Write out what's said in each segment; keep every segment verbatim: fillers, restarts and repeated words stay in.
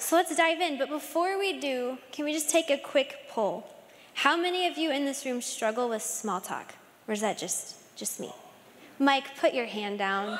So let's dive in. But before we do, can we just take a quick poll? How many of you in this room struggle with small talk? Or is that just, just me? Mike, put your hand down.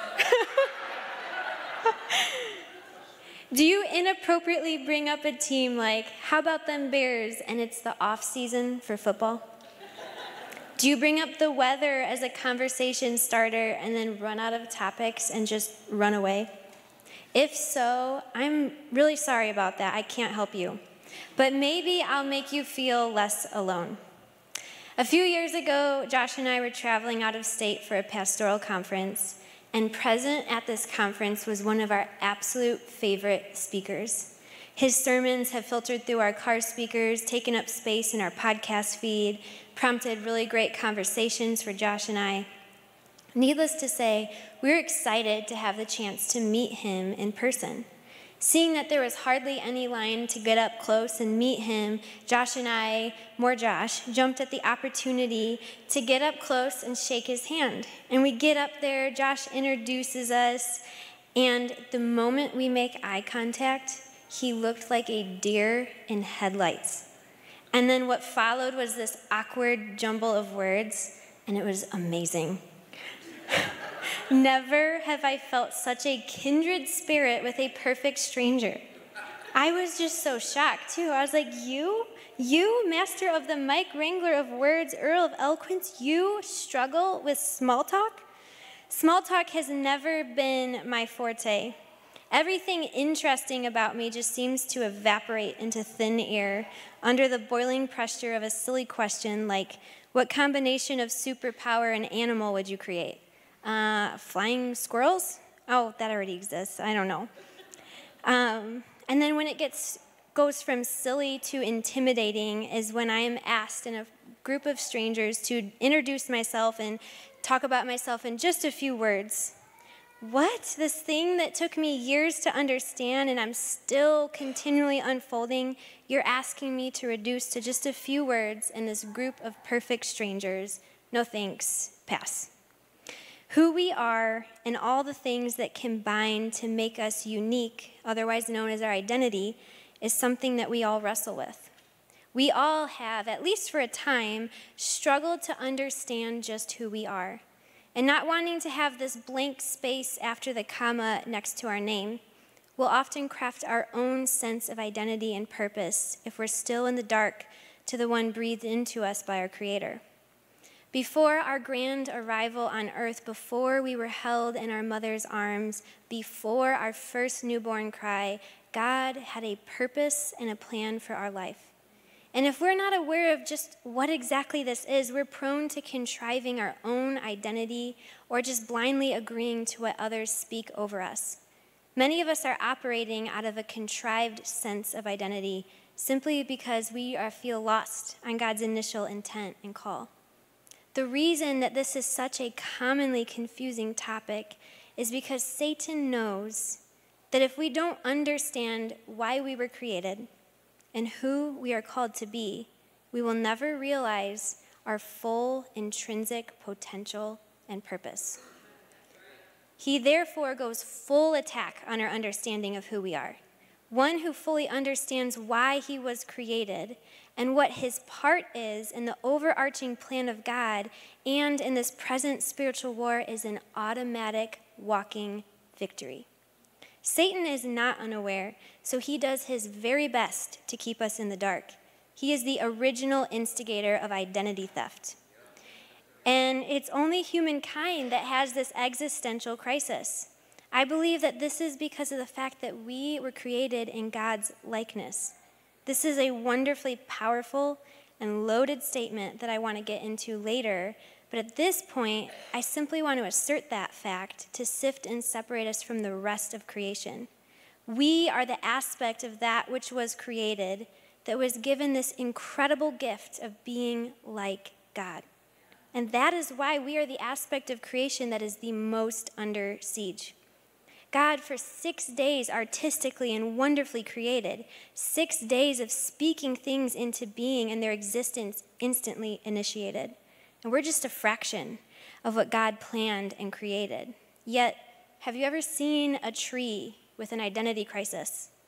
Do you inappropriately bring up a team like, how about them Bears, and it's the off season for football? Do you bring up the weather as a conversation starter and then run out of topics and just run away? If so, I'm really sorry about that. I can't help you. But maybe I'll make you feel less alone. A few years ago, Josh and I were traveling out of state for a pastoral conference, and present at this conference was one of our absolute favorite speakers. His sermons have filtered through our car speakers, taken up space in our podcast feed, prompted really great conversations for Josh and I. Needless to say, we were excited to have the chance to meet him in person. Seeing that there was hardly any line to get up close and meet him, Josh and I, more Josh, jumped at the opportunity to get up close and shake his hand. And we get up there, Josh introduces us, and the moment we make eye contact, he looked like a deer in headlights. And then what followed was this awkward jumble of words, and it was amazing. Never have I felt such a kindred spirit with a perfect stranger. I was just so shocked, too. I was like, you? You, master of the Mike Wrangler of words, Earl of eloquence, you struggle with small talk? Small talk has never been my forte. Everything interesting about me just seems to evaporate into thin air under the boiling pressure of a silly question like, what combination of superpower and animal would you create? Uh, flying squirrels? Oh, that already exists. I don't know. Um, and then when it gets goes from silly to intimidating is when I am asked in a group of strangers to introduce myself and talk about myself in just a few words. What? This thing that took me years to understand and I'm still continually unfolding, you're asking me to reduce to just a few words in this group of perfect strangers. No thanks. Pass. Who we are and all the things that combine to make us unique, otherwise known as our identity, is something that we all wrestle with. We all have, at least for a time, struggled to understand just who we are. And not wanting to have this blank space after the comma next to our name, we'll often craft our own sense of identity and purpose if we're still in the dark to the one breathed into us by our Creator. Before our grand arrival on earth, before we were held in our mother's arms, before our first newborn cry, God had a purpose and a plan for our life. And if we're not aware of just what exactly this is, we're prone to contriving our own identity or just blindly agreeing to what others speak over us. Many of us are operating out of a contrived sense of identity simply because we are, feel lost on God's initial intent and call. The reason that this is such a commonly confusing topic is because Satan knows that if we don't understand why we were created and who we are called to be, we will never realize our full intrinsic potential and purpose. He therefore goes full attack on our understanding of who we are. One who fully understands why he was created and what his part is in the overarching plan of God and in this present spiritual war is an automatic walking victory. Satan is not unaware, so he does his very best to keep us in the dark. He is the original instigator of identity theft. And it's only humankind that has this existential crisis. I believe that this is because of the fact that we were created in God's likeness. This is a wonderfully powerful and loaded statement that I want to get into later, but at this point, I simply want to assert that fact to sift and separate us from the rest of creation. We are the aspect of that which was created that was given this incredible gift of being like God. And that is why we are the aspect of creation that is the most under siege. God, for six days, artistically and wonderfully created, six days of speaking things into being and their existence instantly initiated. And we're just a fraction of what God planned and created. Yet, have you ever seen a tree with an identity crisis?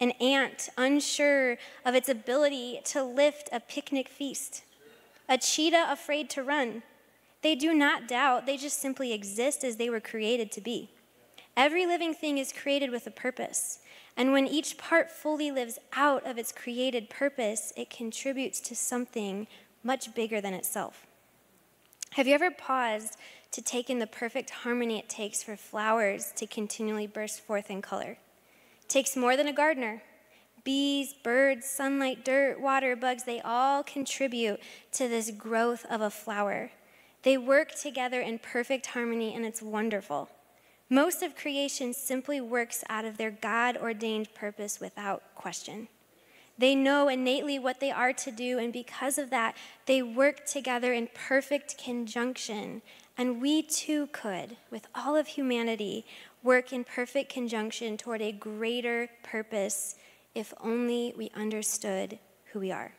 an ant unsure of its ability to lift a picnic feast, a cheetah afraid to run. They do not doubt, they just simply exist as they were created to be. Every living thing is created with a purpose, and when each part fully lives out of its created purpose, it contributes to something much bigger than itself. Have you ever paused to take in the perfect harmony it takes for flowers to continually burst forth in color? It takes more than a gardener. Bees, birds, sunlight, dirt, water, bugs, they all contribute to this growth of a flower. They work together in perfect harmony, and it's wonderful. Most of creation simply works out of their God-ordained purpose without question. They know innately what they are to do, and because of that, they work together in perfect conjunction. And we too could, with all of humanity, work in perfect conjunction toward a greater purpose if only we understood who we are.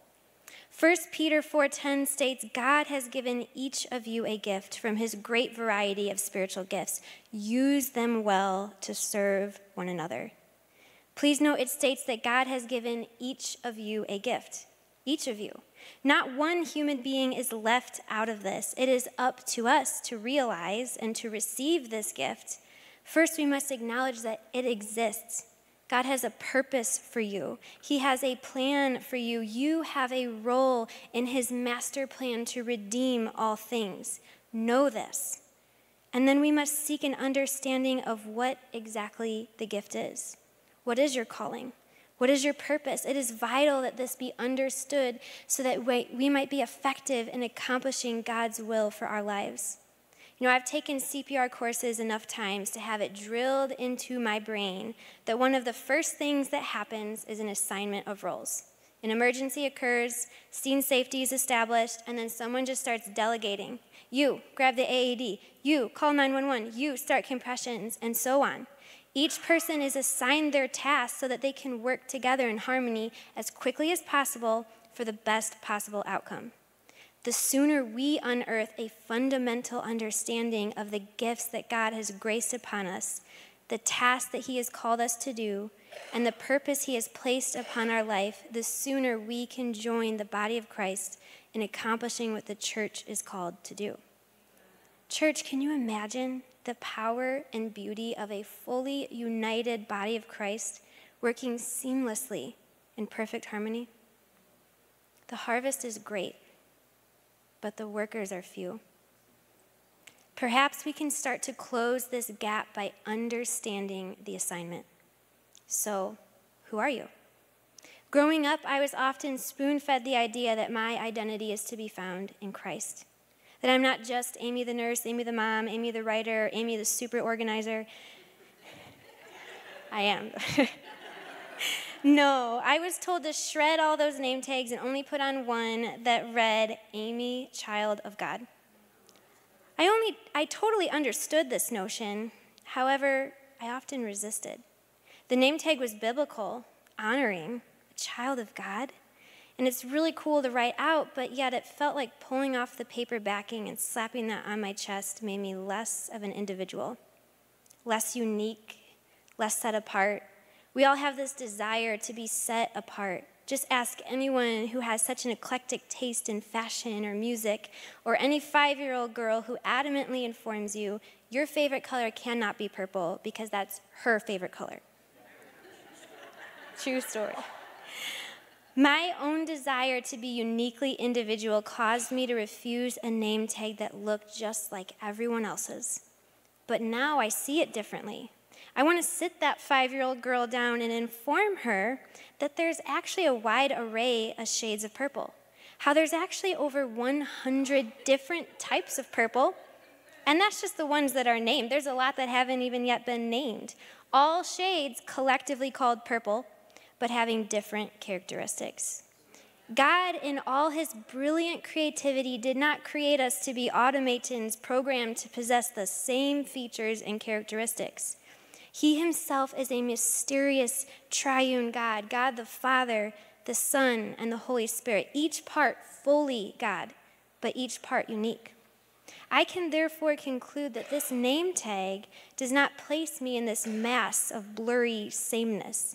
First Peter four ten states, God has given each of you a gift from his great variety of spiritual gifts. Use them well to serve one another. Please note it states that God has given each of you a gift. Each of you. Not one human being is left out of this. It is up to us to realize and to receive this gift. First, we must acknowledge that it exists. God has a purpose for you. He has a plan for you. You have a role in his master plan to redeem all things. Know this. And then we must seek an understanding of what exactly the gift is. What is your calling? What is your purpose? It is vital that this be understood so that we might be effective in accomplishing God's will for our lives. You know, I've taken C P R courses enough times to have it drilled into my brain that one of the first things that happens is an assignment of roles. An emergency occurs, scene safety is established, and then someone just starts delegating. You, grab the A A D. You, call nine one one. You, start compressions, and so on. Each person is assigned their task so that they can work together in harmony as quickly as possible for the best possible outcome. The sooner we unearth a fundamental understanding of the gifts that God has graced upon us, the task that he has called us to do, and the purpose he has placed upon our life, the sooner we can join the body of Christ in accomplishing what the church is called to do. Church, can you imagine the power and beauty of a fully united body of Christ working seamlessly in perfect harmony? The harvest is great, but the workers are few. Perhaps we can start to close this gap by understanding the assignment. So, who are you? Growing up, I was often spoon-fed the idea that my identity is to be found in Christ. That I'm not just Amy the nurse, Amy the mom, Amy the writer, Amy the super organizer. I am. No, I was told to shred all those name tags and only put on one that read, Amy, child of God. I only, I totally understood this notion. However, I often resisted. The name tag was biblical, honoring, a child of God. And it's really cool to write out, but yet it felt like pulling off the paper backing and slapping that on my chest made me less of an individual, less unique, less set apart. We all have this desire to be set apart. Just ask anyone who has such an eclectic taste in fashion or music, or any five-year-old girl who adamantly informs you your favorite color cannot be purple because that's her favorite color. True story. My own desire to be uniquely individual caused me to refuse a name tag that looked just like everyone else's. But now I see it differently. I want to sit that five-year-old girl down and inform her that there's actually a wide array of shades of purple, how there's actually over one hundred different types of purple, and that's just the ones that are named. There's a lot that haven't even yet been named. All shades collectively called purple, but having different characteristics. God, in all his brilliant creativity, did not create us to be automatons programmed to possess the same features and characteristics. He himself is a mysterious triune God, God the Father, the Son, and the Holy Spirit, each part fully God, but each part unique. I can therefore conclude that this name tag does not place me in this mass of blurry sameness.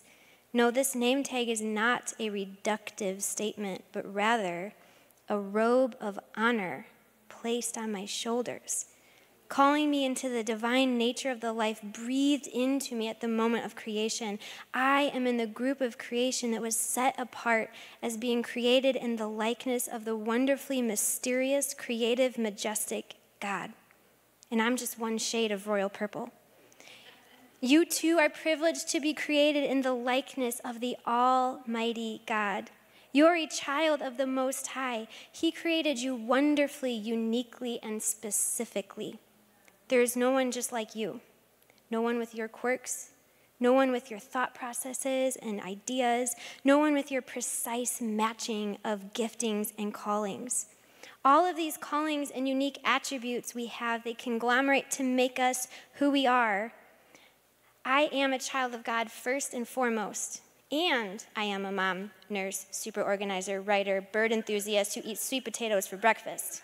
No, this name tag is not a reductive statement, but rather a robe of honor placed on my shoulders, calling me into the divine nature of the life breathed into me at the moment of creation. I am in the group of creation that was set apart as being created in the likeness of the wonderfully mysterious, creative, majestic God. And I'm just one shade of royal purple. You too are privileged to be created in the likeness of the Almighty God. You're a child of the Most High. He created you wonderfully, uniquely, and specifically. There is no one just like you, no one with your quirks, no one with your thought processes and ideas, no one with your precise matching of giftings and callings. All of these callings and unique attributes we have, they conglomerate to make us who we are. I am a child of God first and foremost, and I am a mom, nurse, super organizer, writer, bird enthusiast who eats sweet potatoes for breakfast.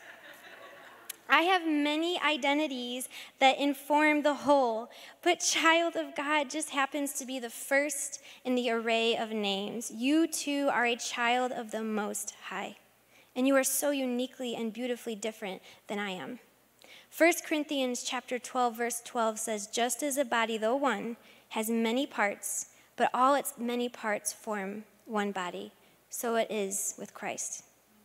I have many identities that inform the whole, but child of God just happens to be the first in the array of names. You too are a child of the Most High, and you are so uniquely and beautifully different than I am. First Corinthians chapter twelve, verse twelve says, just as a body, though one, has many parts, but all its many parts form one body, so it is with Christ.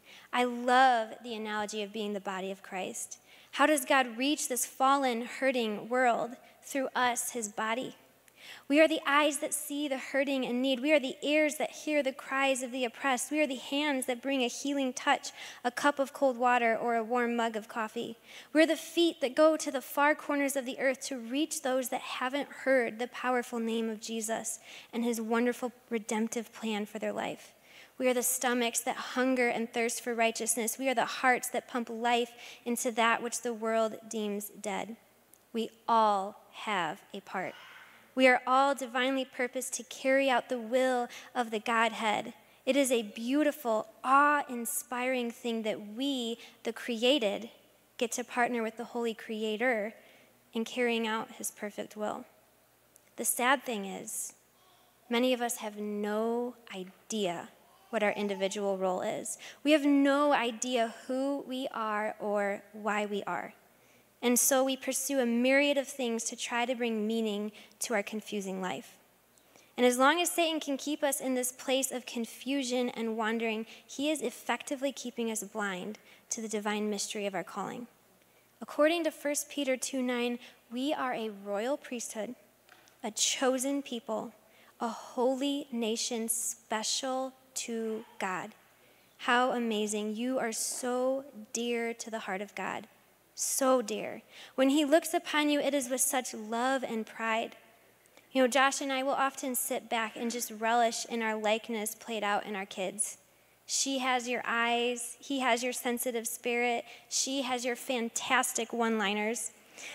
I love the analogy of being the body of Christ. How does God reach this fallen, hurting world? Through us, his body. We are the eyes that see the hurting and need. We are the ears that hear the cries of the oppressed. We are the hands that bring a healing touch, a cup of cold water, or a warm mug of coffee. We are the feet that go to the far corners of the earth to reach those that haven't heard the powerful name of Jesus and his wonderful redemptive plan for their life. We are the stomachs that hunger and thirst for righteousness. We are the hearts that pump life into that which the world deems dead. We all have a part. We are all divinely purposed to carry out the will of the Godhead. It is a beautiful, awe-inspiring thing that we, the created, get to partner with the Holy Creator in carrying out his perfect will. The sad thing is, many of us have no idea what our individual role is. We have no idea who we are or why we are. And so we pursue a myriad of things to try to bring meaning to our confusing life. And as long as Satan can keep us in this place of confusion and wandering, he is effectively keeping us blind to the divine mystery of our calling. According to First Peter two nine, we are a royal priesthood, a chosen people, a holy nation special to God. How amazing. You are so dear to the heart of God. So dear. When he looks upon you, it is with such love and pride. You know, Josh and I will often sit back and just relish in our likeness played out in our kids. She has your eyes. He has your sensitive spirit. She has your fantastic one-liners.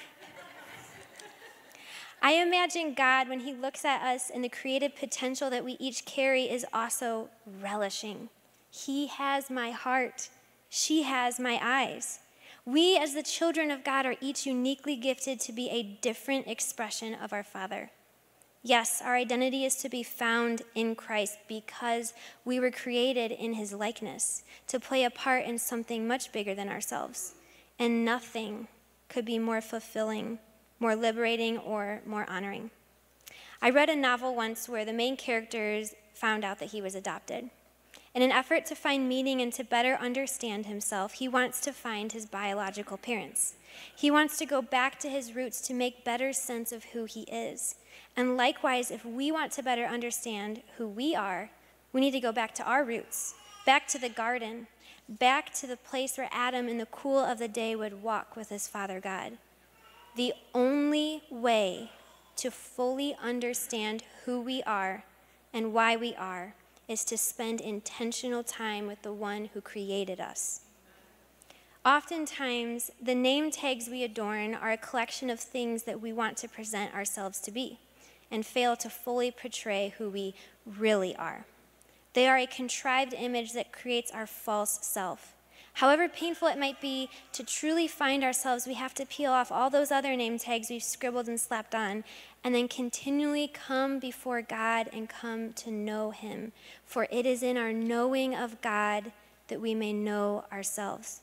I imagine God, when he looks at us and the creative potential that we each carry, is also relishing. He has my heart. She has my eyes. We, as the children of God, are each uniquely gifted to be a different expression of our Father. Yes, our identity is to be found in Christ because we were created in his likeness to play a part in something much bigger than ourselves. And nothing could be more fulfilling, more liberating, or more honoring. I read a novel once where the main characters found out that he was adopted. In an effort to find meaning and to better understand himself, he wants to find his biological parents. He wants to go back to his roots to make better sense of who he is. And likewise, if we want to better understand who we are, we need to go back to our roots, back to the garden, back to the place where Adam in the cool of the day would walk with his Father God. The only way to fully understand who we are and why we are is to spend intentional time with the one who created us. Oftentimes, the name tags we adorn are a collection of things that we want to present ourselves to be and fail to fully portray who we really are. They are a contrived image that creates our false self. However painful it might be to truly find ourselves, we have to peel off all those other name tags we've scribbled and slapped on and then continually come before God and come to know him. For it is in our knowing of God that we may know ourselves.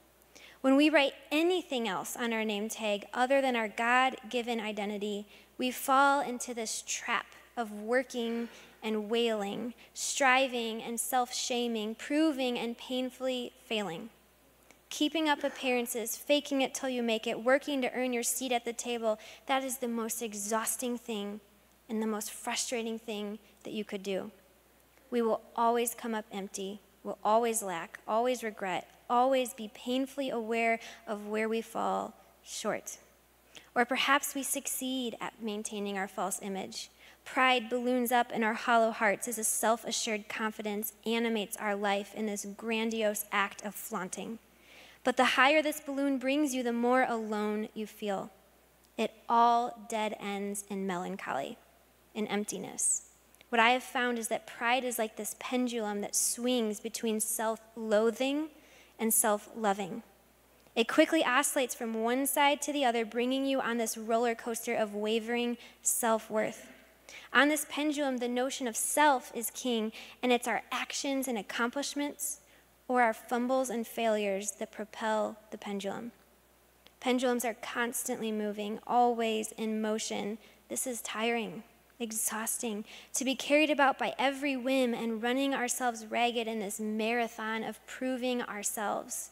When we write anything else on our name tag other than our God-given identity, we fall into this trap of working and wailing, striving and self-shaming, proving and painfully failing. Keeping up appearances, faking it till you make it, working to earn your seat at the table, that is the most exhausting thing and the most frustrating thing that you could do. We will always come up empty, will always lack, always regret, always be painfully aware of where we fall short. Or perhaps we succeed at maintaining our false image. Pride balloons up in our hollow hearts as a self-assured confidence animates our life in this grandiose act of flaunting. But the higher this balloon brings you, the more alone you feel. It all dead ends in melancholy, in emptiness. What I have found is that pride is like this pendulum that swings between self-loathing and self-loving. It quickly oscillates from one side to the other, bringing you on this roller coaster of wavering self-worth. On this pendulum, the notion of self is king, and it's our actions and accomplishments or our fumbles and failures that propel the pendulum. Pendulums are constantly moving, always in motion. This is tiring, exhausting, to be carried about by every whim and running ourselves ragged in this marathon of proving ourselves.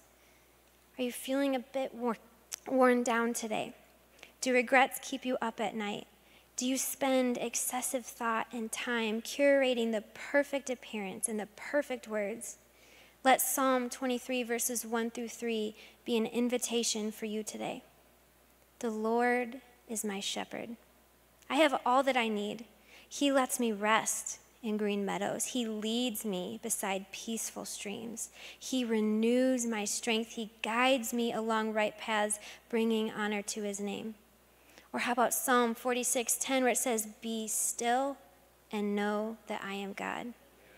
Are you feeling a bit wor- worn down today? Do regrets keep you up at night? Do you spend excessive thought and time curating the perfect appearance and the perfect words? Let Psalm twenty-three, verses one through three be an invitation for you today. The Lord is my shepherd. I have all that I need. He lets me rest in green meadows. He leads me beside peaceful streams. He renews my strength. He guides me along right paths, bringing honor to his name. Or how about Psalm forty-six ten, where it says, "Be still and know that I am God."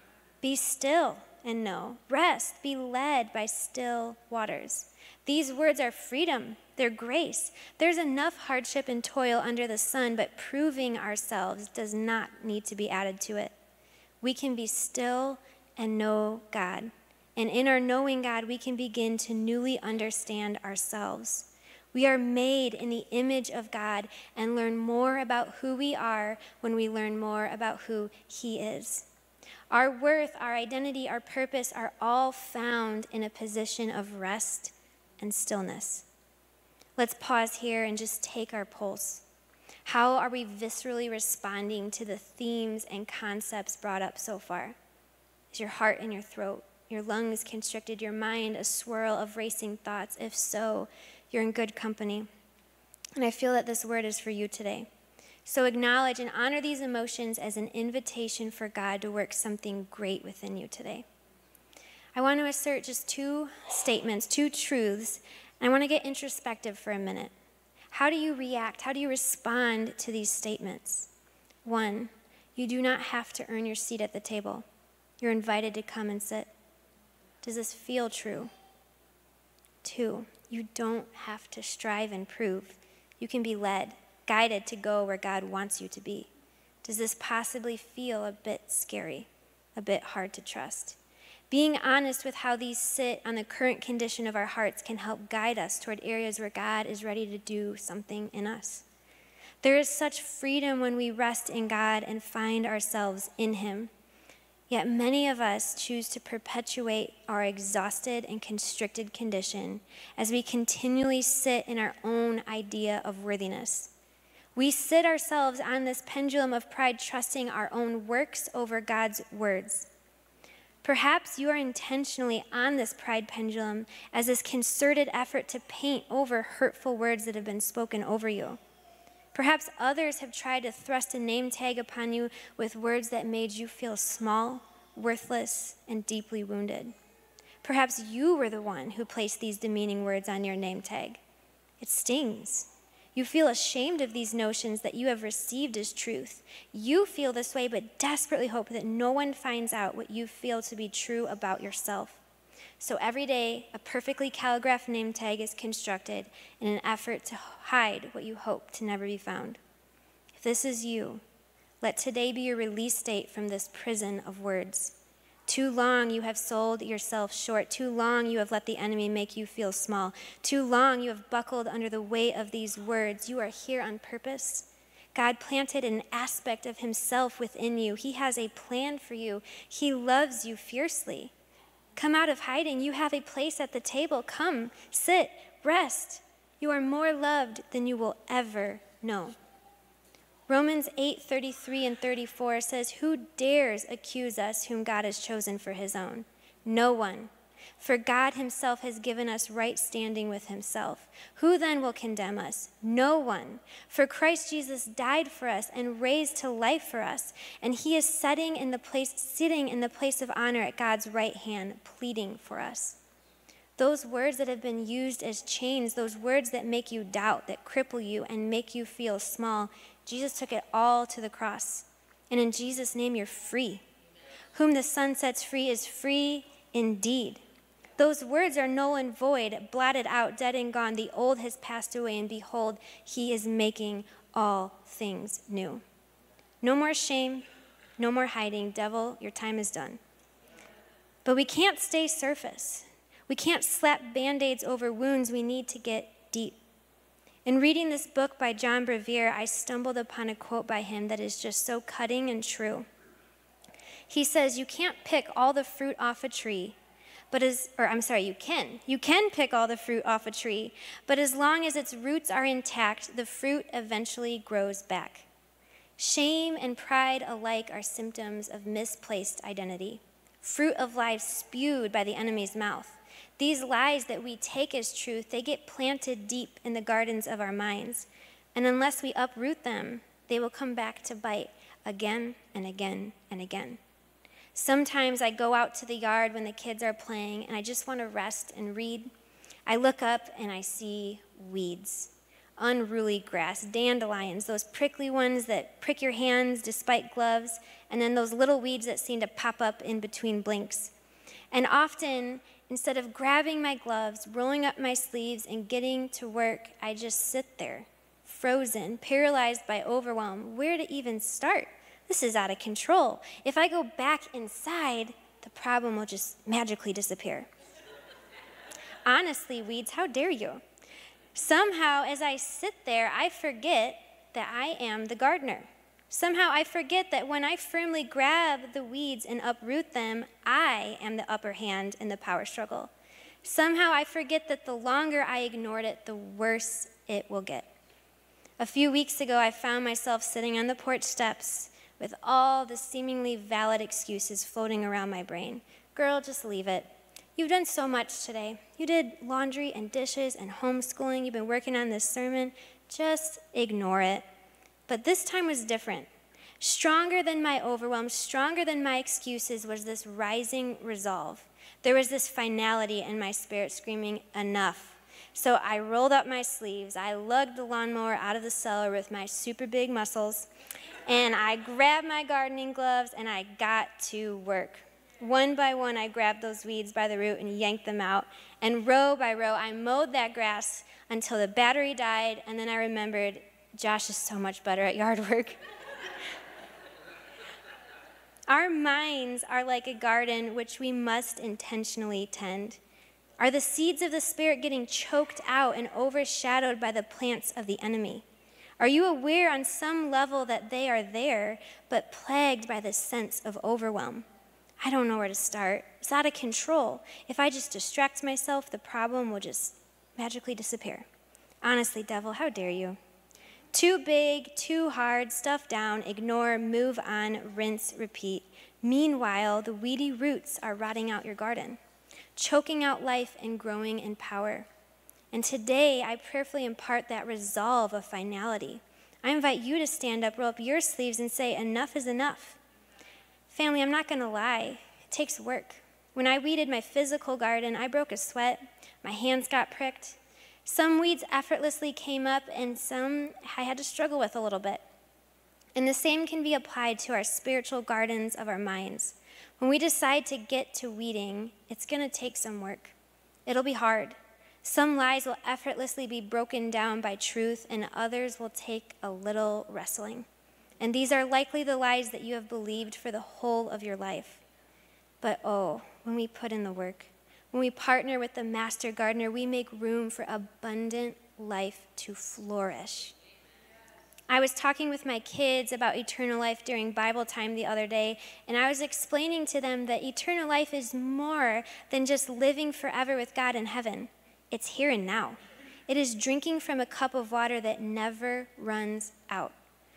Be still and know. Rest. Be led by still waters. These words are freedom. They're grace. There's enough hardship and toil under the sun, but proving ourselves does not need to be added to it. We can be still and know God. And in our knowing God, we can begin to newly understand ourselves. We are made in the image of God and learn more about who we are when we learn more about who he is. Our worth, our identity, our purpose are all found in a position of rest and stillness. Let's pause here and just take our pulse. How are we viscerally responding to the themes and concepts brought up so far? Is your heart in your throat, your lungs constricted, your mind a swirl of racing thoughts? If so, you're in good company. And I feel that this word is for you today. So acknowledge and honor these emotions as an invitation for God to work something great within you today. I want to assert just two statements, two truths, and I want to get introspective for a minute. How do you react? How do you respond to these statements? One, you do not have to earn your seat at the table. You're invited to come and sit. Does this feel true? Two, you don't have to strive and prove. You can be led, guided to go where God wants you to be. Does this possibly feel a bit scary, a bit hard to trust? Being honest with how these sit on the current condition of our hearts can help guide us toward areas where God is ready to do something in us. There is such freedom when we rest in God and find ourselves in him. Yet many of us choose to perpetuate our exhausted and constricted condition as we continually sit in our own idea of worthiness. We sit ourselves on this pendulum of pride, trusting our own works over God's words. Perhaps you are intentionally on this pride pendulum as this concerted effort to paint over hurtful words that have been spoken over you. Perhaps others have tried to thrust a name tag upon you with words that made you feel small, worthless, and deeply wounded. Perhaps you were the one who placed these demeaning words on your name tag. It stings. You feel ashamed of these notions that you have received as truth. You feel this way, but desperately hope that no one finds out what you feel to be true about yourself. So every day, a perfectly calligraphed name tag is constructed in an effort to hide what you hope to never be found. If this is you, let today be your release date from this prison of words. Too long you have sold yourself short. Too long you have let the enemy make you feel small. Too long you have buckled under the weight of these words. You are here on purpose. God planted an aspect of himself within you. He has a plan for you. He loves you fiercely. Come out of hiding. You have a place at the table. Come, sit, rest. You are more loved than you will ever know. Romans eight thirty-three and thirty-four says, who dares accuse us whom God has chosen for his own? No one. For God himself has given us right standing with himself. Who then will condemn us? No one. For Christ Jesus died for us and raised to life for us, and he is sitting in the place, sitting in the place of honor at God's right hand, pleading for us. Those words that have been used as chains, those words that make you doubt, that cripple you and make you feel small, Jesus took it all to the cross. And in Jesus' name, you're free. Whom the Son sets free is free indeed. Those words are null and void, blotted out, dead and gone. The old has passed away, and behold, he is making all things new. No more shame, no more hiding. Devil, your time is done. But we can't stay surface. We can't slap Band-Aids over wounds. We need to get deep. In reading this book by John Bevere, I stumbled upon a quote by him that is just so cutting and true. He says, you can't pick all the fruit off a tree, but as, or I'm sorry, you can. You can pick all the fruit off a tree, but as long as its roots are intact, the fruit eventually grows back. Shame and pride alike are symptoms of misplaced identity, fruit of lies spewed by the enemy's mouth. These lies that we take as truth, they get planted deep in the gardens of our minds. And unless we uproot them, they will come back to bite again and again and again. Sometimes I go out to the yard when the kids are playing and I just want to rest and read. I look up and I see weeds, unruly grass, dandelions, those prickly ones that prick your hands despite gloves, and then those little weeds that seem to pop up in between blinks. And often, instead of grabbing my gloves, rolling up my sleeves, and getting to work, I just sit there, frozen, paralyzed by overwhelm. Where to even start? This is out of control. If I go back inside, the problem will just magically disappear. Honestly, weeds, how dare you? Somehow, as I sit there, I forget that I am the gardener. Somehow I forget that when I firmly grab the weeds and uproot them, I am the upper hand in the power struggle. Somehow I forget that the longer I ignored it, the worse it will get. A few weeks ago, I found myself sitting on the porch steps with all the seemingly valid excuses floating around my brain. Girl, just leave it. You've done so much today. You did laundry and dishes and homeschooling. You've been working on this sermon. Just ignore it. But this time was different. Stronger than my overwhelm, stronger than my excuses was this rising resolve. There was this finality in my spirit screaming, enough. So I rolled up my sleeves, I lugged the lawnmower out of the cellar with my super big muscles, and I grabbed my gardening gloves and I got to work. One by one, I grabbed those weeds by the root and yanked them out. And row by row, I mowed that grass until the battery died, and then I remembered, Josh is so much better at yard work. Our minds are like a garden which we must intentionally tend. Are the seeds of the Spirit getting choked out and overshadowed by the plants of the enemy? Are you aware on some level that they are there, but plagued by this sense of overwhelm? I don't know where to start. It's out of control. If I just distract myself, the problem will just magically disappear. Honestly, devil, how dare you? Too big, too hard, stuff down, ignore, move on, rinse, repeat. Meanwhile, the weedy roots are rotting out your garden, choking out life and growing in power. And today, I prayerfully impart that resolve of finality. I invite you to stand up, roll up your sleeves, and say, enough is enough. Family, I'm not going to lie. It takes work. When I weeded my physical garden, I broke a sweat. My hands got pricked. Some weeds effortlessly came up, and some I had to struggle with a little bit. And the same can be applied to our spiritual gardens of our minds. When we decide to get to weeding, it's going to take some work. It'll be hard. Some lies will effortlessly be broken down by truth, and others will take a little wrestling. And these are likely the lies that you have believed for the whole of your life. But oh, when we put in the work, when we partner with the master gardener, we make room for abundant life to flourish. I was talking with my kids about eternal life during Bible time the other day, and I was explaining to them that eternal life is more than just living forever with God in heaven. It's here and now. It is drinking from a cup of water that never runs out.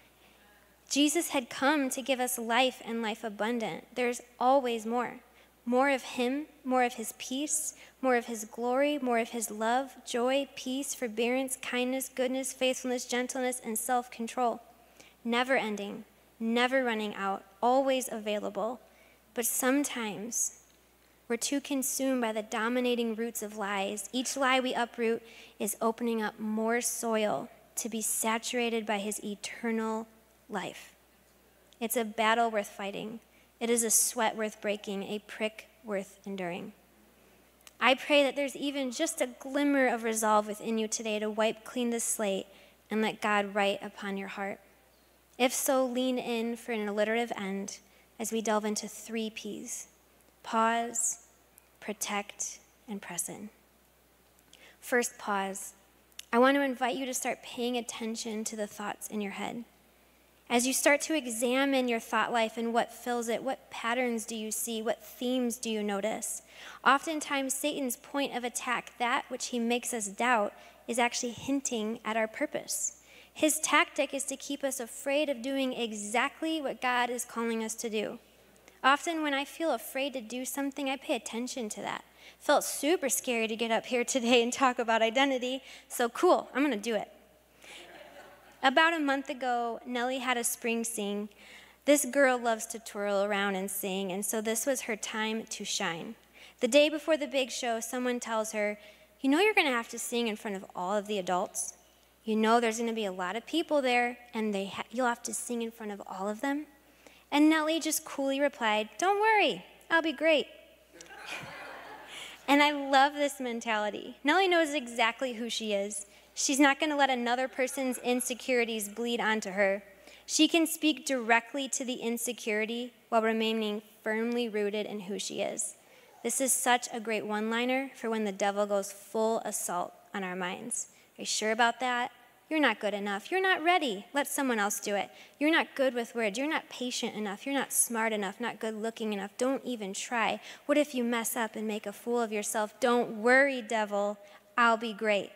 Jesus had come to give us life and life abundant. There's always more. More of him, more of his peace, more of his glory, more of his love, joy, peace, forbearance, kindness, goodness, faithfulness, gentleness, and self-control. Never ending, never running out, always available. But sometimes we're too consumed by the dominating roots of lies. Each lie we uproot is opening up more soil to be saturated by his eternal life. It's a battle worth fighting. It is a sweat worth breaking, a prick worth enduring. I pray that there's even just a glimmer of resolve within you today to wipe clean the slate and let God write upon your heart. If so, lean in for an alliterative end as we delve into three P's: pause, protect, and press in. First, pause. I want to invite you to start paying attention to the thoughts in your head. As you start to examine your thought life and what fills it, what patterns do you see? What themes do you notice? Oftentimes, Satan's point of attack, that which he makes us doubt, is actually hinting at our purpose. His tactic is to keep us afraid of doing exactly what God is calling us to do. Often when I feel afraid to do something, I pay attention to that. Felt super scary to get up here today and talk about identity, so cool, I'm gonna do it. About a month ago, Nellie had a spring sing. This girl loves to twirl around and sing, and so this was her time to shine. The day before the big show, someone tells her, you know you're gonna have to sing in front of all of the adults? You know there's gonna be a lot of people there, and they ha- you'll have to sing in front of all of them? And Nellie just coolly replied, don't worry, I'll be great. And I love this mentality. Nellie knows exactly who she is. She's not going to let another person's insecurities bleed onto her. She can speak directly to the insecurity while remaining firmly rooted in who she is. This is such a great one-liner for when the devil goes full assault on our minds. Are you sure about that? You're not good enough. You're not ready. Let someone else do it. You're not good with words. You're not patient enough. You're not smart enough, not good looking enough. Don't even try. What if you mess up and make a fool of yourself? Don't worry, devil. I'll be great.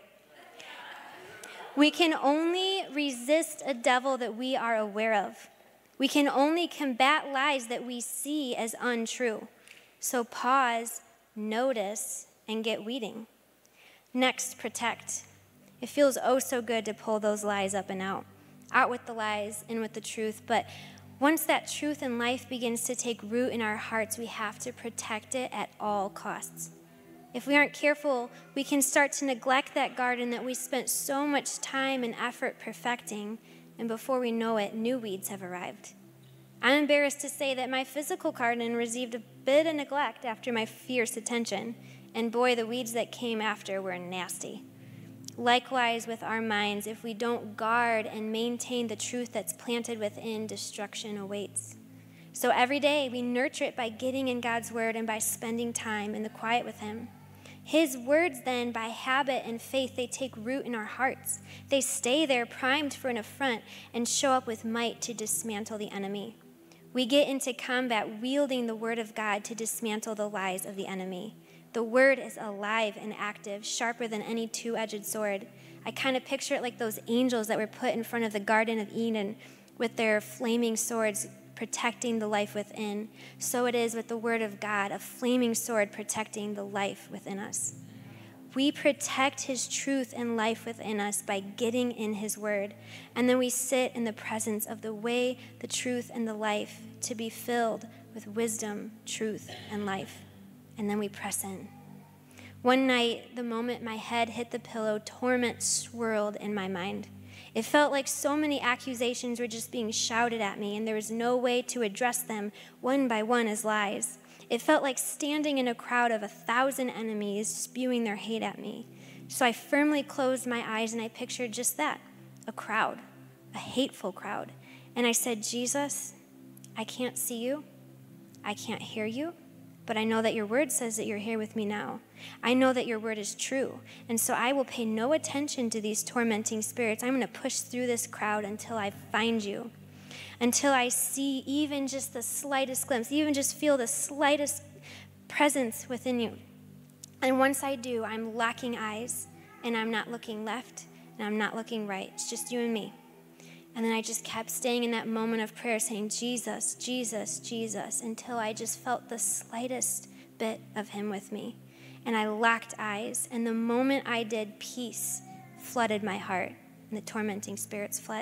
We can only resist a devil that we are aware of. We can only combat lies that we see as untrue. So pause, notice, and get weeding. Next, protect. It feels oh so good to pull those lies up and out. Out with the lies, in with the truth. But once that truth and life begins to take root in our hearts, we have to protect it at all costs. If we aren't careful, we can start to neglect that garden that we spent so much time and effort perfecting, and before we know it, new weeds have arrived. I'm embarrassed to say that my physical garden received a bit of neglect after my fierce attention, and boy, the weeds that came after were nasty. Likewise with our minds, if we don't guard and maintain the truth that's planted within, destruction awaits. So every day we nurture it by getting in God's word and by spending time in the quiet with him. His words then, by habit and faith, they take root in our hearts. They stay there primed for an affront and show up with might to dismantle the enemy. We get into combat wielding the word of God to dismantle the lies of the enemy. The word is alive and active, sharper than any two-edged sword. I kind of picture it like those angels that were put in front of the Garden of Eden with their flaming swords protecting the life within. So it is with the word of God, a flaming sword protecting the life within us. We protect his truth and life within us by getting in his word. And then we sit in the presence of the way, the truth, and the life to be filled with wisdom, truth, and life. And then we press in. One night, the moment my head hit the pillow, torment swirled in my mind. It felt like so many accusations were just being shouted at me, and there was no way to address them one by one as lies. It felt like standing in a crowd of a thousand enemies spewing their hate at me. So I firmly closed my eyes and I pictured just that, a crowd, a hateful crowd. And I said, Jesus, I can't see you, I can't hear you, but I know that your word says that you're here with me now. I know that your word is true, and so I will pay no attention to these tormenting spirits. I'm going to push through this crowd until I find you, until I see even just the slightest glimpse, even just feel the slightest presence within you. And once I do, I'm locking eyes, and I'm not looking left, and I'm not looking right. It's just you and me. And then I just kept staying in that moment of prayer saying, Jesus, Jesus, Jesus, until I just felt the slightest bit of him with me. And I locked eyes, and the moment I did, peace flooded my heart, and the tormenting spirits fled.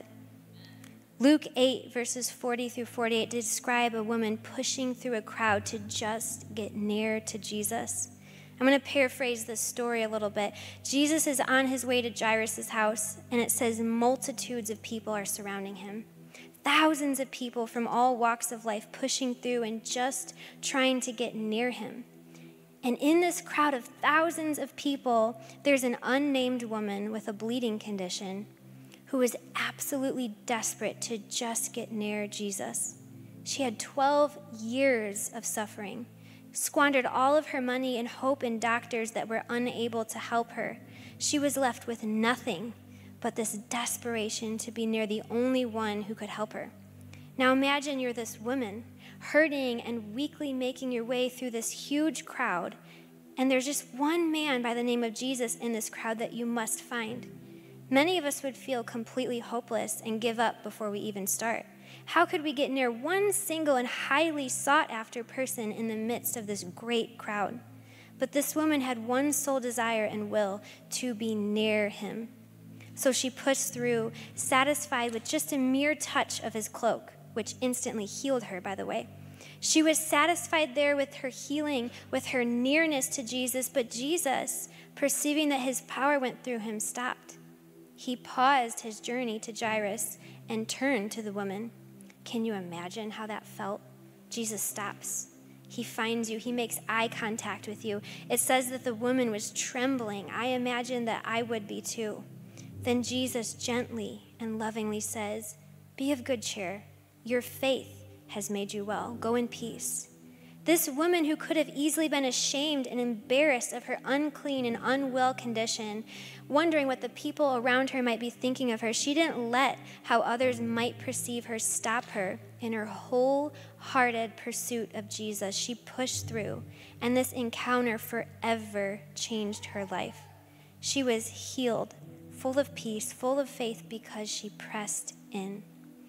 Luke eight, verses forty through forty-eight, describe a woman pushing through a crowd to just get near to Jesus. I'm going to paraphrase this story a little bit. Jesus is on his way to Jairus' house, and it says multitudes of people are surrounding him. Thousands of people from all walks of life pushing through and just trying to get near him. And in this crowd of thousands of people, there's an unnamed woman with a bleeding condition who is absolutely desperate to just get near Jesus. She had twelve years of suffering, squandered all of her money and hope in doctors that were unable to help her. She was left with nothing but this desperation to be near the only one who could help her. Now imagine you're this woman, hurting and weakly making your way through this huge crowd, and there's just one man by the name of Jesus in this crowd that you must find. Many of us would feel completely hopeless and give up before we even start. How could we get near one single and highly sought-after person in the midst of this great crowd? But this woman had one sole desire and will, to be near him. So she pushed through, satisfied with just a mere touch of his cloak, which instantly healed her, by the way. She was satisfied there with her healing, with her nearness to Jesus, but Jesus, perceiving that his power went through him, stopped. He paused his journey to Jairus and turned to the woman. Can you imagine how that felt? Jesus stops. He finds you. He makes eye contact with you. It says that the woman was trembling. I imagine that I would be too. Then Jesus gently and lovingly says, "Be of good cheer. Your faith has made you well. Go in peace." This woman, who could have easily been ashamed and embarrassed of her unclean and unwell condition, wondering what the people around her might be thinking of her, she didn't let how others might perceive her stop her in her wholehearted pursuit of Jesus. She pushed through, and this encounter forever changed her life. She was healed, full of peace, full of faith, because she pressed in.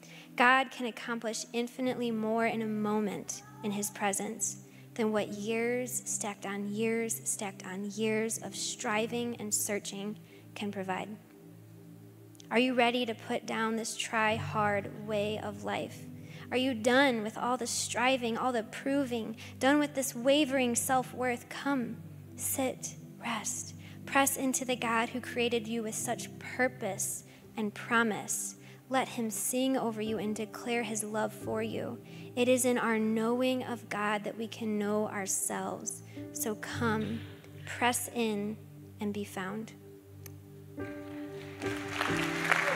God can accomplish infinitely more in a moment in his presence than what years stacked on years stacked on years of striving and searching can provide. Are you ready to put down this try-hard way of life? Are you done with all the striving, all the proving, done with this wavering self-worth? Come, sit, rest, press into the God who created you with such purpose and promise. Let him sing over you and declare his love for you. It is in our knowing of God that we can know ourselves. So come, press in, and be found.